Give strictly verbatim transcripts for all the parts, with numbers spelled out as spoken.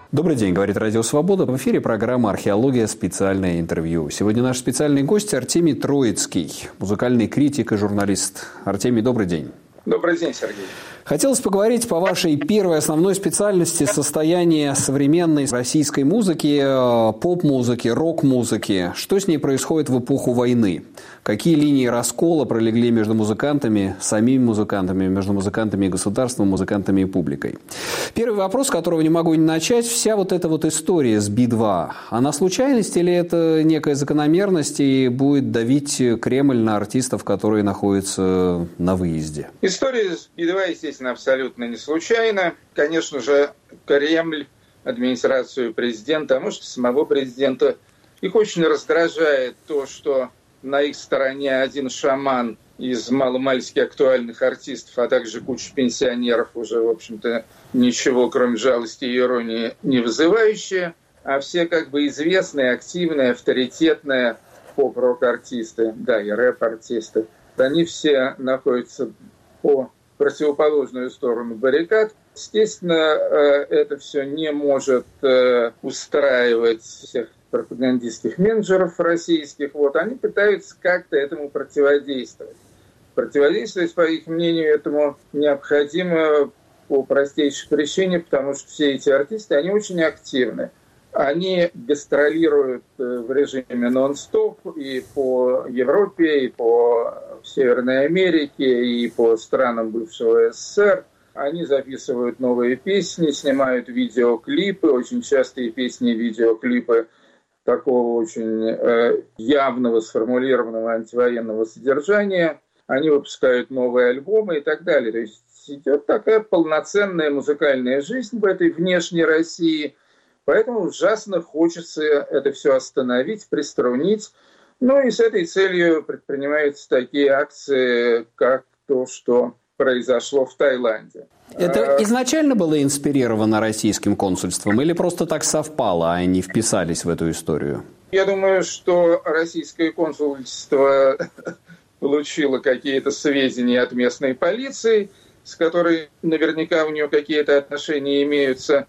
Добрый день, говорит Радио Свобода. В эфире программа «Археология. Специальное интервью». Сегодня наш специальный гость Артемий Троицкий, музыкальный критик и журналист. Артемий, добрый день. Добрый день, Сергей. Хотелось поговорить по вашей первой основной специальности состояния современной российской музыки, поп-музыки, рок-музыки. Что с ней происходит в эпоху войны? Какие линии раскола пролегли между музыкантами, самими музыкантами, между музыкантами и государством, музыкантами и публикой? Первый вопрос, с которого не могу не начать. Вся вот эта вот история с Би два, она случайность или это некая закономерность и будет давить Кремль на артистов, которые находятся на выезде? История с Би два, естественно, абсолютно не случайна. Конечно же, Кремль, администрацию президента, а может, самого президента, их очень раздражает то, что на их стороне один шаман из маломальски актуальных артистов, а также куча пенсионеров, уже, в общем-то, ничего, кроме жалости и иронии, не вызывающие, а все как бы известные, активные, авторитетные поп-рок-артисты, да, и рэп-артисты. Они все находятся по противоположную сторону баррикад. Естественно, это все не может устраивать всех пропагандистских менеджеров российских. Вот, они пытаются как-то этому противодействовать. Противодействовать, по их мнению, этому необходимо по простейшей причине, потому что все эти артисты, они очень активны. Они гастролируют в режиме нон-стоп и по Европе, и по Северной Америке, и по странам бывшего СССР. Они записывают новые песни, снимают видеоклипы, очень частые песни и видеоклипы такого очень э, явного, сформулированного антивоенного содержания. Они выпускают новые альбомы и так далее. То есть идет такая полноценная музыкальная жизнь в этой внешней России. Поэтому ужасно хочется это все остановить, приструнить. Ну и с этой целью предпринимаются такие акции, как то, что произошло в Таиланде. Это изначально было инспирировано российским консульством или просто так совпало, а они вписались в эту историю? Я думаю, что российское консульство получило какие-то сведения от местной полиции, с которой наверняка у нее какие-то отношения имеются,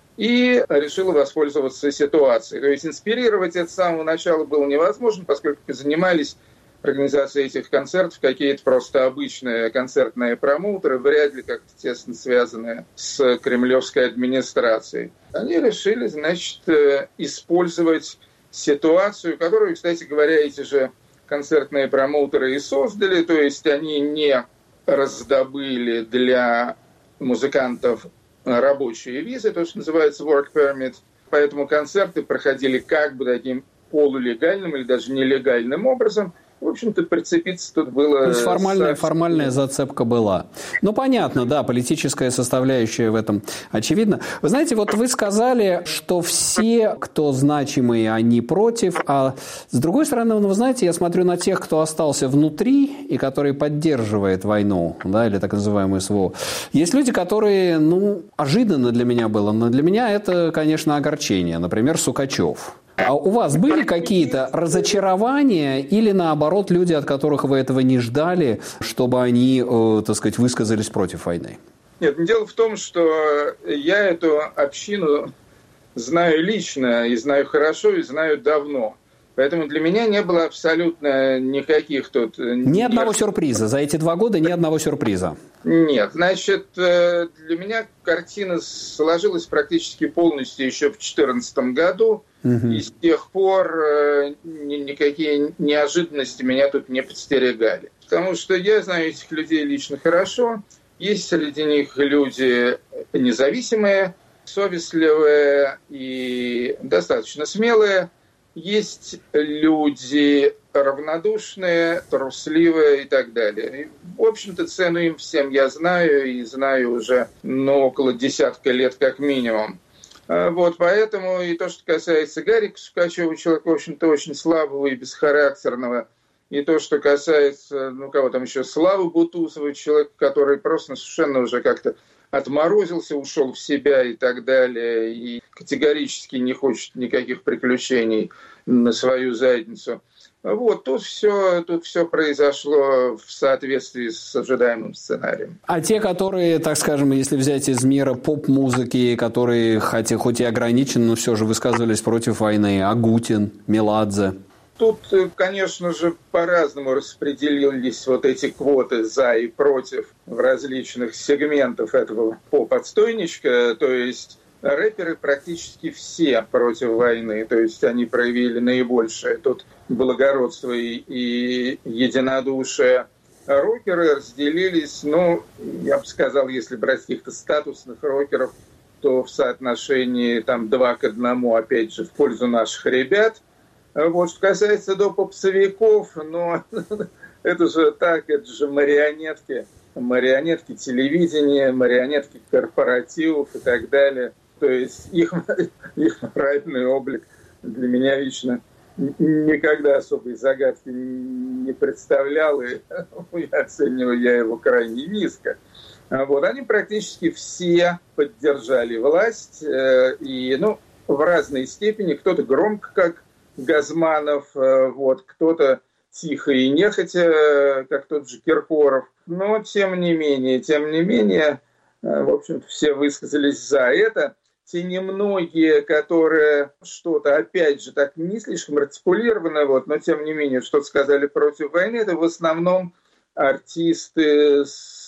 и решила воспользоваться ситуацией. То есть инспирировать это с самого начала было невозможно, поскольку занимались организацией этих концертов какие-то просто обычные концертные промоутеры, вряд ли как-то тесно связанные с кремлевской администрацией. Они решили, значит, использовать ситуацию, которую, кстати говоря, эти же концертные промоутеры и создали, то есть они не раздобыли для музыкантов рабочие визы, то, что называется work permit, поэтому концерты проходили как бы таким полулегальным или даже нелегальным образом. В общем-то, прицепиться тут было... То есть формальная, формальная зацепка была. Ну, понятно, да, политическая составляющая в этом очевидна. Вы знаете, вот вы сказали, что все, кто значимые, они против, а с другой стороны, вы знаете, я смотрю на тех, кто остался внутри и который поддерживает войну, да, или так называемую СВО. Есть люди, которые, ну, ожиданно для меня было, но для меня это, конечно, огорчение. Например, Сукачев. А у вас были какие-то разочарования или, наоборот, люди, от которых вы этого не ждали, чтобы они, э, так сказать, высказались против войны? Нет, дело в том, что я эту общину знаю лично, и знаю хорошо, и знаю давно. Поэтому для меня не было абсолютно никаких тут... Ни одного сюрприза. За эти два года ни одного сюрприза. Нет. Значит, для меня картина сложилась практически полностью еще в две тысячи четырнадцатом году. Угу. И с тех пор никакие неожиданности меня тут не подстерегали. Потому что я знаю этих людей лично хорошо. Есть среди них люди независимые, совестливые и достаточно смелые. Есть люди равнодушные, трусливые и так далее. И, в общем-то, цену им всем я знаю, и знаю уже ну, около десятка лет как минимум. Вот, поэтому и то, что касается Гарика Сукачева, человека, в общем-то, очень слабого и бесхарактерного, и то, что касается, ну, кого там еще, Славы Бутусова, человека, который просто совершенно уже как-то отморозился, ушел в себя и так далее, и категорически не хочет никаких приключений на свою задницу. Вот, тут все, тут все произошло в соответствии с ожидаемым сценарием. А те, которые, так скажем, если взять из мира поп-музыки, которые, хотя хоть и ограничены, но все же высказывались против войны, Агутин, Меладзе? Тут, конечно же, по-разному распределились вот эти квоты за и против в различных сегментах этого поп-отстойничка, то есть рэперы практически все против войны, то есть они проявили наибольшее тут благородство и, и единодушие. Рокеры разделились, ну, я бы сказал, если брать каких-то статусных рокеров, то в соотношении там два к одному, опять же, в пользу наших ребят. Вот, что касается до попсовиков, но это же так, это же марионетки, марионетки телевидения, марионетки корпоративов и так далее. То есть их, их моральный облик для меня лично никогда особой загадки не представлял, и оцениваю я его крайне низко. Вот, они практически все поддержали власть, и, ну, в разной степени, кто-то громко, как Газманов, вот, кто-то тихо и нехотя, как тот же Киркоров, но тем не менее, тем не менее, в общем-то, все высказались за это. Те немногие, которые что-то, опять же, так не слишком артикулировано, вот, но тем не менее, что-то сказали против войны, это в основном артисты с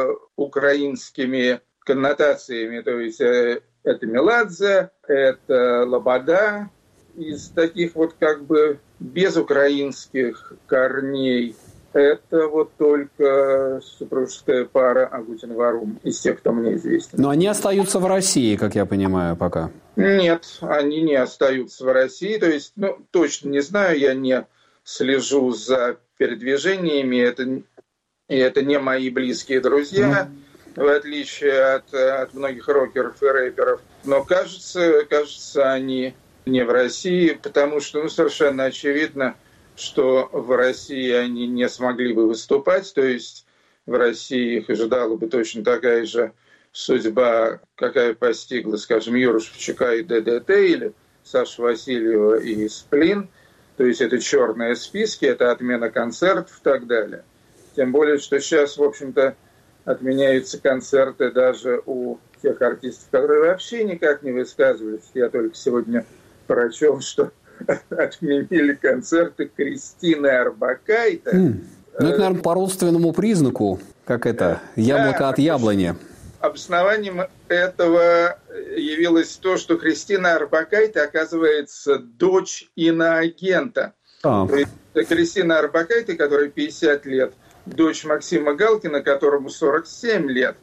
украинскими коннотациями, то есть это Меладзе, это Лобода, из таких вот как бы безукраинских корней. Это вот только супружеская пара Агутин-Варум из тех, кто мне известен. Но они остаются в России, как я понимаю, пока. Нет, они не остаются в России. То есть, ну, точно не знаю, я не слежу за передвижениями. Это, и это не мои близкие друзья, mm. в отличие от, от многих рокеров и рэперов. Но кажется, кажется, они не в России, потому что, ну, совершенно очевидно, что в России они не смогли бы выступать, то есть в России их ожидала бы точно такая же судьба, какая постигла, скажем, Юру Шевчука и ДДТ, или Сашу Васильева и Сплин, то есть это черные списки, это отмена концертов и так далее. Тем более, что сейчас, в общем-то, отменяются концерты даже у тех артистов, которые вообще никак не высказывались. Я только сегодня прочел, что отменили концерты Кристины Орбакайте. Mm. Ну, это, наверное, по родственному признаку, как это, яблоко да, от яблони. Обоснованием этого явилось то, что Кристина Орбакайте, оказывается, дочь иноагента. Ah. То есть Кристина Орбакайте, которой пятьдесят лет, дочь Максима Галкина, которому сорок семь лет.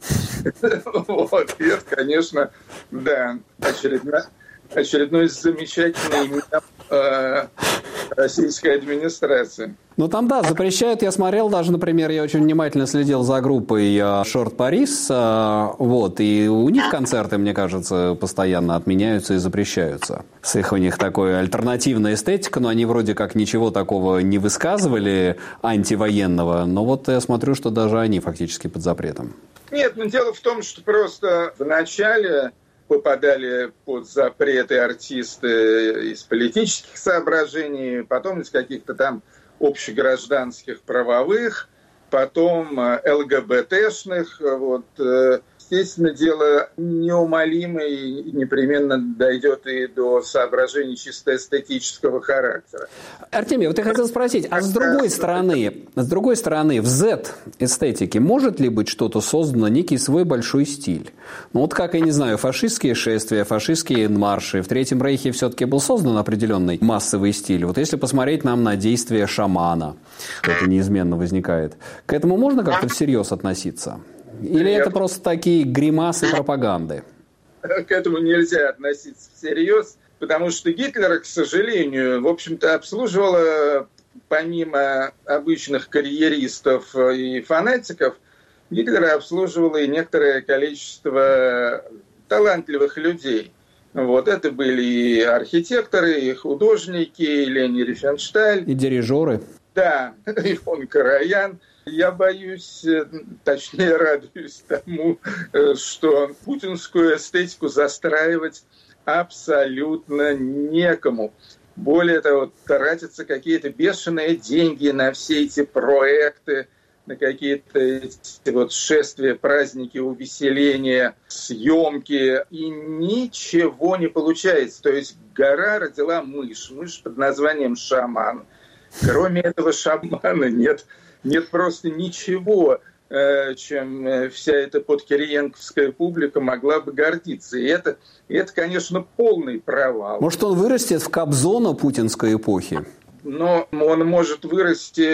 Вот, и это, конечно, да, очередная... очередной замечательный мем э, российской администрации. Ну, там, да, запрещают. Я смотрел даже, например, я очень внимательно следил за группой Short Paris, э, вот, и у них концерты, мне кажется, постоянно отменяются и запрещаются. С их у них такой альтернативная эстетика, но они вроде как ничего такого не высказывали антивоенного, но вот я смотрю, что даже они фактически под запретом. Нет, но дело в том, что просто в начале попадали под запреты артисты из политических соображений, потом из каких-то там общегражданских правовых, потом ЛГБТшных. Вот. Естественно, дело неумолимо и непременно дойдет и до соображений чисто эстетического характера. Артемий, вот я хотел спросить, а с другой стороны, с другой стороны, в Z-эстетике может ли быть что-то создано, некий свой большой стиль? Ну вот как, я не знаю, фашистские шествия, фашистские марши. В Третьем Рейхе все-таки был создан определенный массовый стиль. Вот если посмотреть нам на действия шамана, это неизменно возникает, к этому можно как-то всерьез относиться? Или это просто такие гримасы пропаганды? К этому нельзя относиться всерьез, потому что Гитлера, к сожалению, в общем-то, обслуживала, помимо обычных карьеристов и фанатиков, Гитлера обслуживала и некоторое количество талантливых людей. Вот это были и архитекторы, и художники, и Лени Рифеншталь. И дирижеры. Да, и фон Караян. Я боюсь, точнее радуюсь тому, что путинскую эстетику застраивать абсолютно некому. Более того, тратятся какие-то бешеные деньги на все эти проекты, на какие-то эти вот шествия, праздники, увеселения, съемки, и ничего не получается. То есть гора родила мышь, мышь под названием шаман. Кроме этого шамана нет, нет просто ничего, чем вся эта подкириенковская публика могла бы гордиться. И это, и это, конечно, полный провал. Может, он вырастет в Кобзона путинской эпохи? Но он может вырасти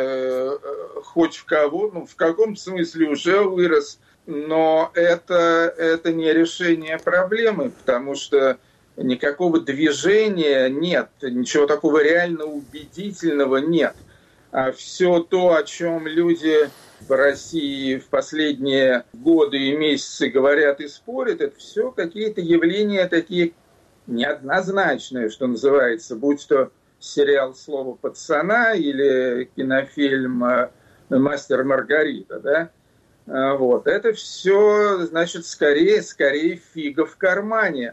хоть в кого, ну, в каком смысле уже вырос, но это, это не решение проблемы, потому что никакого движения нет, ничего такого реально убедительного нет. А все то, о чем люди в России в последние годы и месяцы говорят и спорят, это все какие-то явления такие неоднозначные, что называется, будь то сериал «Слово пацана» или кинофильм «Мастер Маргарита», да? Вот. Это все, значит, скорее, скорее фига в кармане,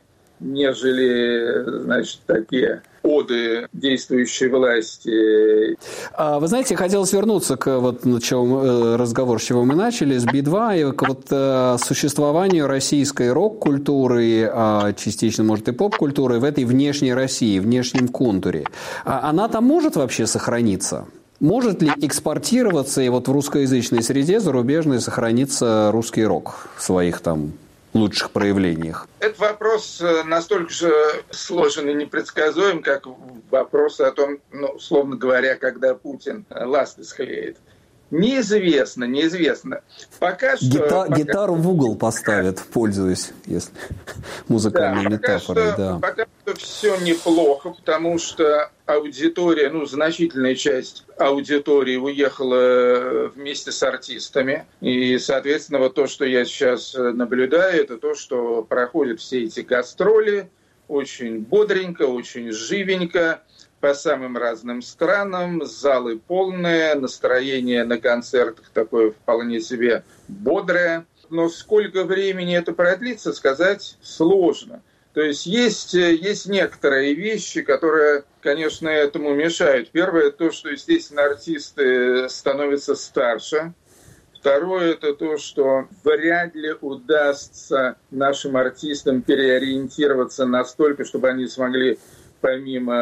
нежели, значит, такие оды действующей власти. Вы знаете, хотелось вернуться к вот началу разговор, с чего мы начали, с Би два, и к вот существованию российской рок-культуры, частично, может, и поп-культуры в этой внешней России, внешнем контуре. Она там может вообще сохраниться? Может ли экспортироваться и вот в русскоязычной среде зарубежной сохраниться русский рок в своих там лучших проявлениях? Этот вопрос настолько же сложен и непредсказуем, как вопрос о том, ну, условно говоря, когда Путин ласты склеит. Неизвестно, неизвестно. Пока что... Гита- пока... Гитару в угол поставят, пользуясь, если музыкальной да, метафорой. Пока что, да. пока что все неплохо, потому что аудитория, ну, значительная часть аудитории уехала вместе с артистами. И, соответственно, вот то, что я сейчас наблюдаю, это то, что проходят все эти гастроли очень бодренько, очень живенько, по самым разным странам, залы полные, настроение на концертах такое вполне себе бодрое. Но сколько времени это продлится, сказать сложно. То есть есть, есть некоторые вещи, которые, конечно, этому мешают. Первое, то, что, естественно, артисты становятся старше. Второе, это то, что вряд ли удастся нашим артистам переориентироваться настолько, чтобы они смогли помимо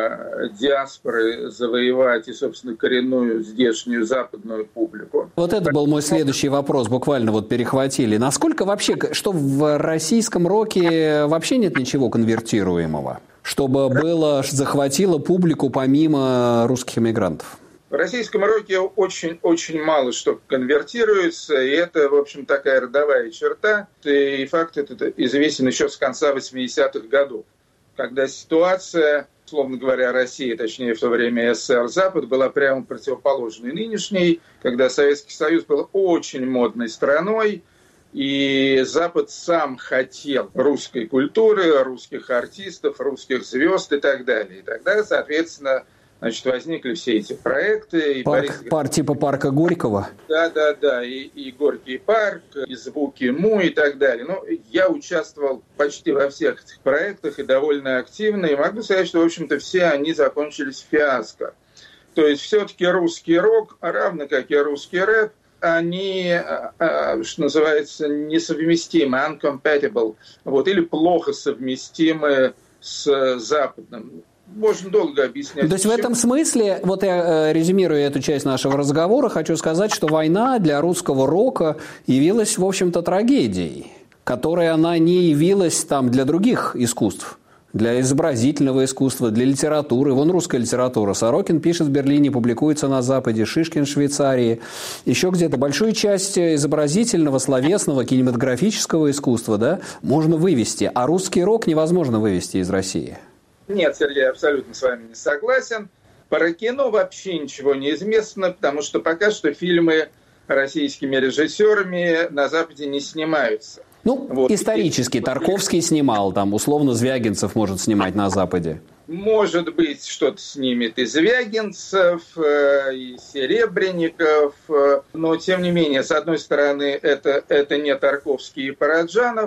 диаспоры завоевать и, собственно, коренную здешнюю западную публику. Вот это был мой следующий вопрос, буквально вот перехватили. Насколько вообще, что в российском роке вообще нет ничего конвертируемого, чтобы было, захватило публику помимо русских эмигрантов? В российском роке очень-очень мало что конвертируется, и это, в общем, такая родовая черта. И факт этот известен еще с конца восьмидесятых годов, когда ситуация, условно говоря, Россия, точнее в то время СССР, Запад, была прямо противоположной нынешней, когда Советский Союз был очень модной страной, и Запад сам хотел русской культуры, русских артистов, русских звезд и так далее. И тогда, соответственно, значит, возникли все эти проекты. И парк, Борис... парк типа парка Горького? Да, да, да. И, и Горький парк, и звуки Му и так далее. Ну, я участвовал почти во всех этих проектах и довольно активно. И могу сказать, что, в общем-то, все они закончились фиаско. То есть, все-таки русский рок, равно как и русский рэп, они, что называется, несовместимы, uncompatible, вот, или плохо совместимы с западным. Можно долго объяснять. То есть в этом смысле, вот я резюмирую эту часть нашего разговора, хочу сказать, что война для русского рока явилась, в общем-то, трагедией, которой она не явилась там для других искусств, для изобразительного искусства, для литературы. Вон русская литература. Сорокин пишет в Берлине, публикуется на Западе, Шишкин в Швейцарии. Еще где-то большую часть изобразительного, словесного, кинематографического искусства, да, можно вывести, а русский рок невозможно вывести из России. Нет, Сергей, абсолютно с вами не согласен. Про кино вообще ничего не известно, потому что пока что фильмы российскими режиссерами на Западе не снимаются. Ну, вот. Исторически. И... Тарковский снимал, там, условно, Звягинцев может снимать на Западе. Может быть, что-то снимет и Звягинцев, и Серебренников, но, тем не менее, с одной стороны, это, это не Тарковский и Параджанов,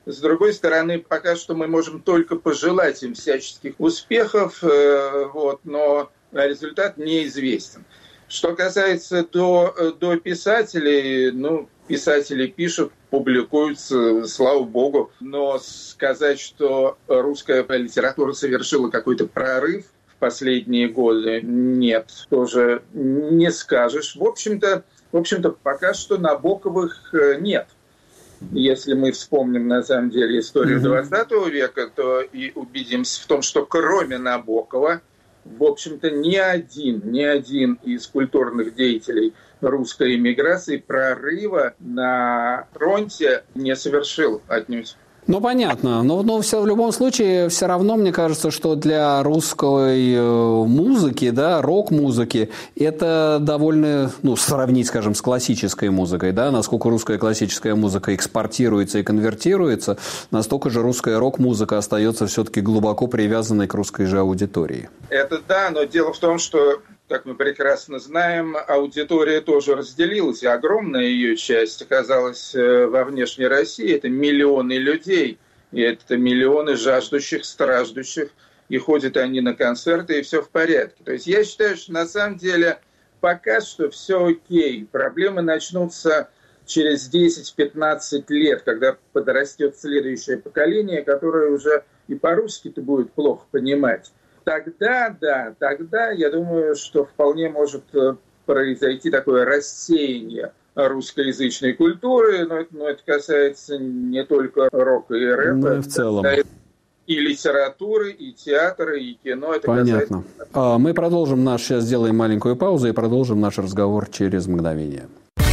С другой стороны, пока что мы можем только пожелать им всяческих успехов, вот, но результат неизвестен. Что касается до, до писателей, ну, писатели пишут, публикуются, слава богу, но сказать, что русская литература совершила какой-то прорыв в последние годы, нет, тоже не скажешь. В общем-то, в общем-то, пока что Набоковых нет. Если мы вспомним, на самом деле, историю двадцатого века, то и убедимся в том, что кроме Набокова, в общем-то, ни один, ни один из культурных деятелей русской эмиграции прорыва на фронте не совершил отнюдь. Ну, понятно. Но, но все, в любом случае, все равно, мне кажется, что для русской музыки, да, рок-музыки, это довольно, ну, сравнить, скажем, с классической музыкой, да, насколько русская классическая музыка экспортируется и конвертируется, настолько же русская рок-музыка остается все-таки глубоко привязанной к русской же аудитории. Это да, но дело в том, что, как мы прекрасно знаем, аудитория тоже разделилась, и огромная ее часть оказалась во внешней России. Это миллионы людей, и это миллионы жаждущих, страждущих, и ходят они на концерты, и все в порядке. То есть я считаю, что на самом деле пока что все окей. Проблемы начнутся через десять-пятнадцать лет, когда подрастет следующее поколение, которое уже и по-русски-то будет плохо понимать. Тогда, да, тогда, я думаю, что вполне может произойти такое рассеяние русскоязычной культуры, но это, но это касается не только рока и рэпа, ну, и в целом. И литературы, и театра, и кино. Это понятно. Касается... Мы продолжим наш, сейчас сделаем маленькую паузу и продолжим наш разговор через мгновение.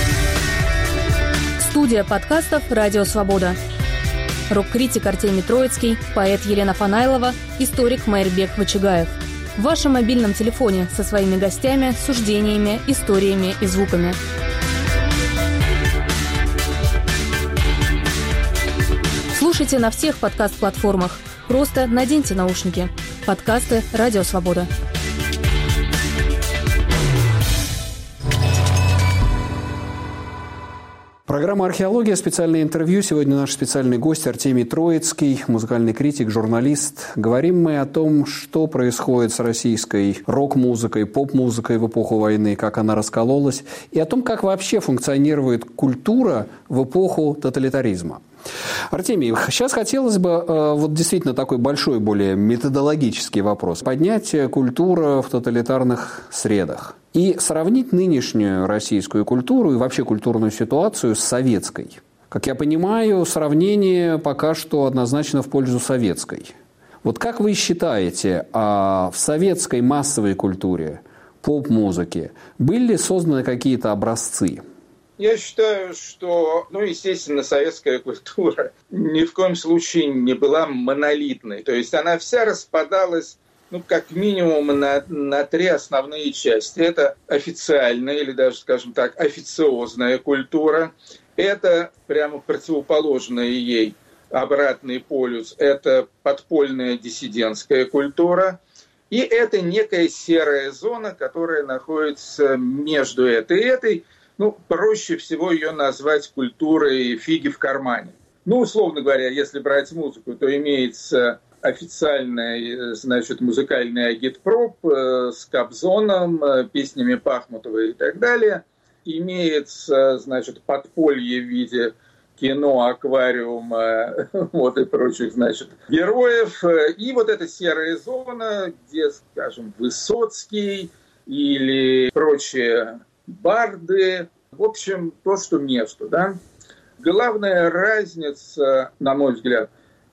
Студия подкастов «Радио Свобода». Рок-критик Артемий Троицкий, поэт Елена Фанайлова, историк Майрбек Вачигаев. В вашем мобильном телефоне со своими гостями, суждениями, историями и звуками. Слушайте на всех подкаст-платформах. Просто наденьте наушники. Подкасты «Радио Свобода». Программа «Археология», специальное интервью. Сегодня наш специальный гость Артемий Троицкий, музыкальный критик, журналист. Говорим мы о том, что происходит с российской рок-музыкой, поп-музыкой в эпоху войны, как она раскололась, и о том, как вообще функционирует культура в эпоху тоталитаризма. Артемий, сейчас хотелось бы вот действительно такой большой, более методологический вопрос. Поднять культуру в тоталитарных средах и сравнить нынешнюю российскую культуру и вообще культурную ситуацию с советской. Как я понимаю, сравнение пока что однозначно в пользу советской. Вот как вы считаете, а в советской массовой культуре, поп-музыке, были ли созданы какие-то образцы? Я считаю, что, ну, естественно, советская культура ни в коем случае не была монолитной. То есть она вся распадалась, ну, как минимум на, на три основные части. Это официальная или даже, скажем так, официозная культура. Это прямо противоположная ей обратный полюс. Это подпольная диссидентская культура. И это некая серая зона, которая находится между этой и этой. Ну, проще всего ее назвать культурой фиги в кармане. Ну, условно говоря, если брать музыку, то имеется официальный, значит, музыкальный агитпроп э, с Кобзоном, э, песнями Пахмутовой и так далее. Имеется, значит, подполье в виде кино, аквариума, вот и прочих, значит, героев. И вот эта серая зона, где, скажем, Высоцкий или прочие барды, в общем, то, что между, да. Главная разница, на мой взгляд,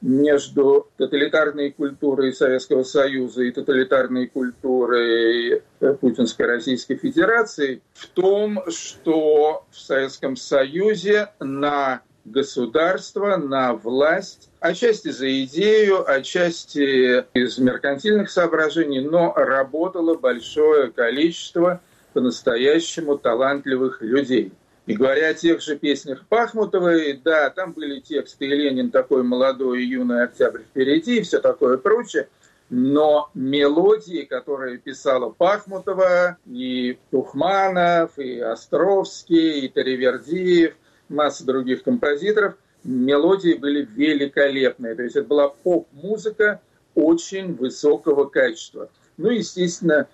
между тоталитарной культурой Советского Союза и тоталитарной культурой Путинской Российской Федерации в том, что в Советском Союзе на государство, на власть, отчасти за идею, отчасти из меркантильных соображений, но работало большое количество по-настоящему талантливых людей. И говоря о тех же песнях Пахмутовой, да, там были тексты «И Ленин такой молодой, и юный октябрь впереди», и все такое прочее, но мелодии, которые писала Пахмутова, и Тухманов, и Островский, и Таривердиев, масса других композиторов, мелодии были великолепные. То есть это была поп-музыка очень высокого качества. Ну, естественно,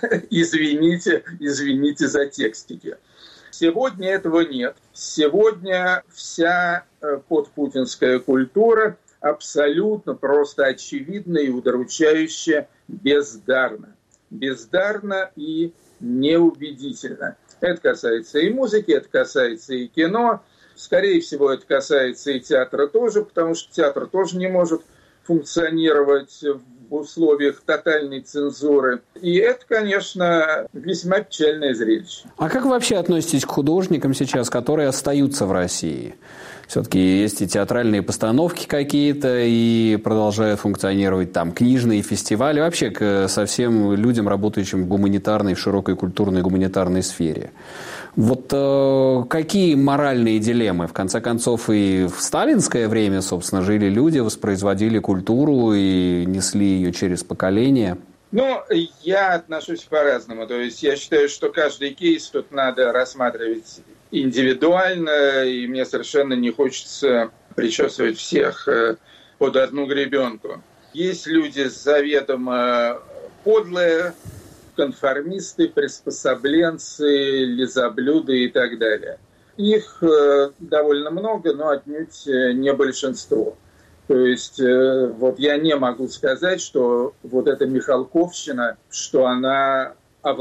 извините, извините за текстики. Сегодня этого нет. Сегодня вся подпутинская культура абсолютно просто очевидно и удручающе бездарна. Бездарна и неубедительна. Это касается и музыки, это касается и кино. Скорее всего, это касается и театра тоже, потому что театр тоже не может функционировать в условиях тотальной цензуры. И это, конечно, весьма печальное зрелище. А как вы вообще относитесь к художникам сейчас, которые остаются в России? Все-таки есть и театральные постановки какие-то, и продолжают функционировать там книжные фестивали. Вообще к совсем людям, работающим в гуманитарной, в широкой культурной гуманитарной сфере. Вот э, какие моральные дилеммы? В конце концов, и в сталинское время, собственно, жили люди, воспроизводили культуру и несли ее через поколения. Ну, я отношусь по-разному. То есть я считаю, что каждый кейс тут надо рассматривать индивидуально, и мне совершенно не хочется причесывать всех под одну гребенку. Есть люди заведомо подлые, конформисты, приспособленцы, лизоблюды и так далее. Их довольно много, но отнюдь не большинство. То есть вот я не могу сказать, что вот эта Михалковщина, что она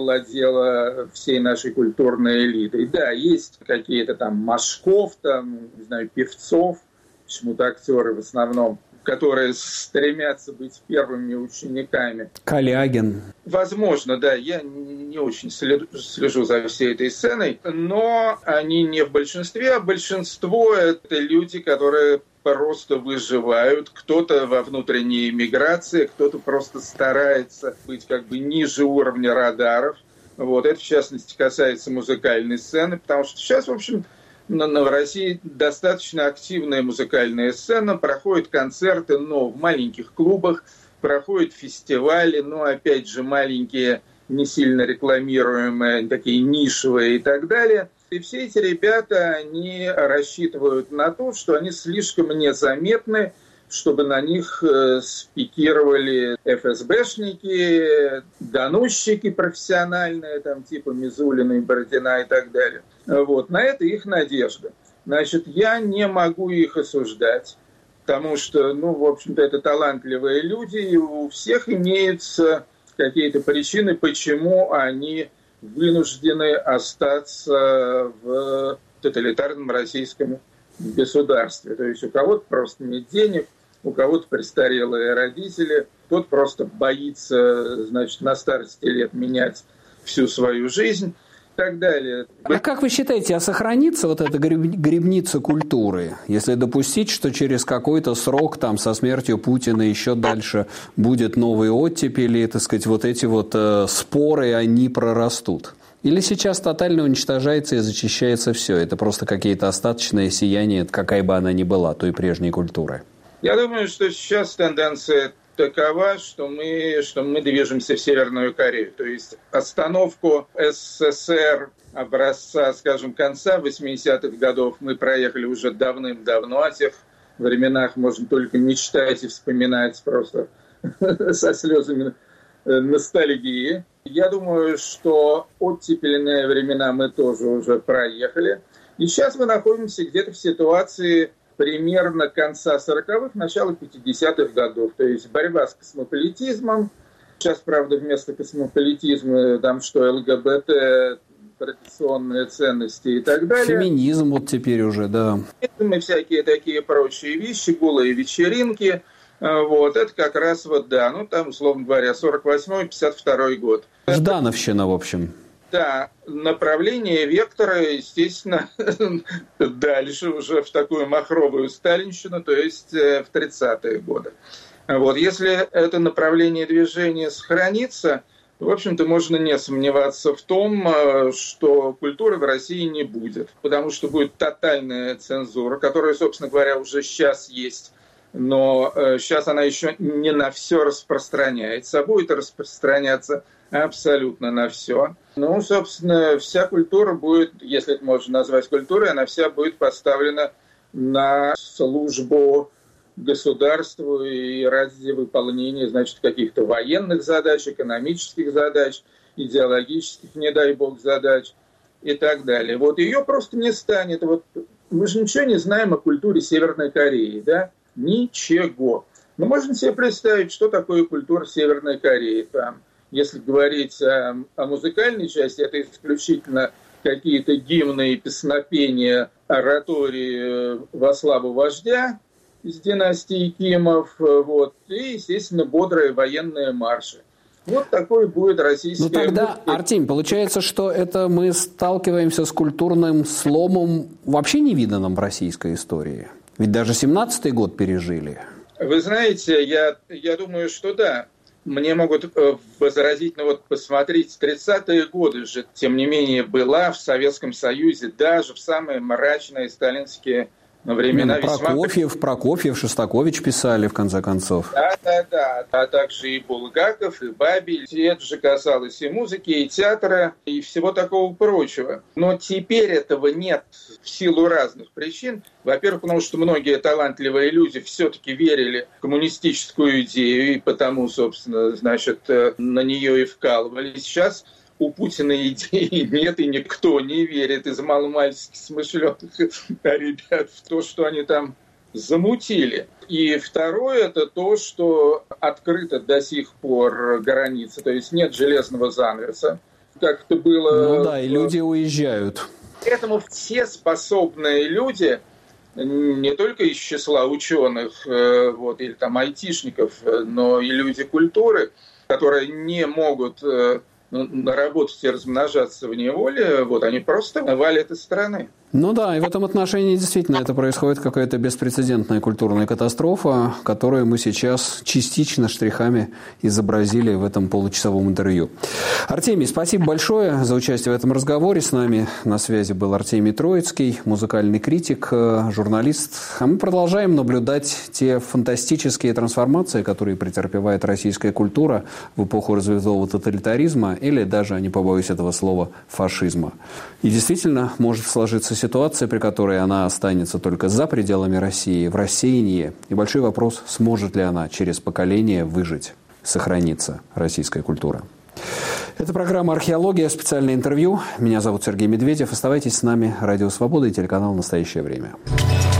овладела всей нашей культурной элитой. Да, есть какие-то там Машков, там, не знаю, Певцов, почему-то актеры в основном, которые стремятся быть первыми учениками. Калягин. Возможно, да, я не очень слежу за всей этой сценой, но они не в большинстве, а большинство – это люди, которые просто выживают. Кто-то во внутренней эмиграции, кто-то просто старается быть как бы ниже уровня радаров. Вот. Это, в частности, касается музыкальной сцены, потому что сейчас, в общем, в России достаточно активная музыкальная сцена, проходят концерты, но в маленьких клубах, проходят фестивали, но, опять же, маленькие, не сильно рекламируемые, такие нишевые и так далее. И все эти ребята, они рассчитывают на то, что они слишком незаметны, чтобы на них спикировали эф эс бэшники, доносчики профессиональные, там, типа Мизулина и Бородина и так далее. Вот. На это их надежда. Значит, я не могу их осуждать, потому что, ну, в общем-то, это талантливые люди, и у всех имеются какие-то причины, почему они вынуждены остаться в тоталитарном российском государстве. То есть у кого-то просто нет денег, у кого-то престарелые родители, кто-то просто боится, значит, на старости лет менять всю свою жизнь и так далее. А как вы считаете, а сохранится вот эта гребница культуры, если допустить, что через какой-то срок, там, со смертью Путина еще дальше будет новый оттепель, и, так сказать, вот эти вот э, споры, они прорастут? Или сейчас тотально уничтожается и зачищается все? Это просто какие-то остаточные сияния, какая бы она ни была, той прежней культуры. Я думаю, что сейчас тенденция такова, что мы, что мы движемся в Северную Корею. То есть остановку эс эс эс эр образца, скажем, конца восьмидесятых годов мы проехали уже давным-давно. О тех временах можно только мечтать и вспоминать просто со слезами ностальгии. Я думаю, что оттепельные времена мы тоже уже проехали. И сейчас мы находимся где-то в ситуации примерно конца сороковых, начала пятидесятых годов. То есть борьба с космополитизмом. Сейчас, правда, вместо космополитизма там что, эл гэ бэ тэ, традиционные ценности и так далее. Феминизм вот теперь уже, да. И всякие такие прочие вещи, голые вечеринки. Вот, это как раз вот, да, ну там, условно говоря, сорок восьмой — пятьдесят второй год. Ждановщина, в общем. Да, направление вектора, естественно, дальше уже в такую махровую сталинщину, то есть в тридцатые годы. Вот, если это направление движения сохранится, в общем-то, можно не сомневаться в том, что культуры в России не будет, потому что будет тотальная цензура, которая, собственно говоря, уже сейчас есть. Но э, сейчас она еще не на все распространяется, а будет распространяться абсолютно на все. Ну, собственно, вся культура будет, если это можно назвать культурой, она вся будет поставлена на службу государству и ради выполнения, значит, каких-то военных задач, экономических задач, идеологических, не дай бог, задач и так далее. Вот ее просто не станет. Вот мы же ничего не знаем о культуре Северной Кореи, да? Ничего. Мы можем себе представить, что такое культура Северной Кореи. Там, если говорить о, о музыкальной части, это исключительно какие-то гимны и песнопения, оратории во славу вождя из династии Кимов, вот, и, естественно, бодрые военные марши. Вот такой будет российская... Ну тогда, музыка. Артемий, получается, что это мы сталкиваемся с культурным сломом вообще невиданным в российской истории? Ведь даже семнадцатый год пережили. Вы знаете, я, я думаю, что да. Мне могут возразить, ну вот посмотрите, тридцатые годы же, тем не менее, была в Советском Союзе, даже в самые мрачные сталинские времена. Ну, Прокофьев, весьма... Прокофьев, Шостакович писали, в конце концов. Да, да, да. А также и Булгаков, и Бабель. И это же касалось и музыки, и театра, и всего такого прочего. Но теперь этого нет в силу разных причин. Во-первых, потому что многие талантливые люди все-таки верили в коммунистическую идею, и потому, собственно, значит, на нее и вкалывали. Сейчас у Путина идеи нет, и никто не верит из маломальски смышленых ребят в то, что они там замутили. И второе, это то, что открыто до сих пор граница, то есть нет железного занавеса, как это было... Ну да, и люди уезжают. Поэтому все способные люди, не только из числа ученых вот, или там айтишников, но и люди культуры, которые не могут работать и размножаться в неволе, вот они просто валят из страны. Ну да, и в этом отношении действительно это происходит какая-то беспрецедентная культурная катастрофа, которую мы сейчас частично штрихами изобразили в этом получасовом интервью. Артемий, спасибо большое за участие в этом разговоре. С нами на связи был Артемий Троицкий, музыкальный критик, журналист. А мы продолжаем наблюдать те фантастические трансформации, которые претерпевает российская культура в эпоху развитого тоталитаризма или даже, не побоюсь этого слова, фашизма. И действительно может сложиться ситуация, при которой она останется только за пределами России, в рассеянии. И большой вопрос, сможет ли она через поколение выжить, сохраниться, российская культура. Это программа «Археология», специальное интервью. Меня зовут Сергей Медведев. Оставайтесь с нами. Радио «Свобода» и телеканал «Настоящее время».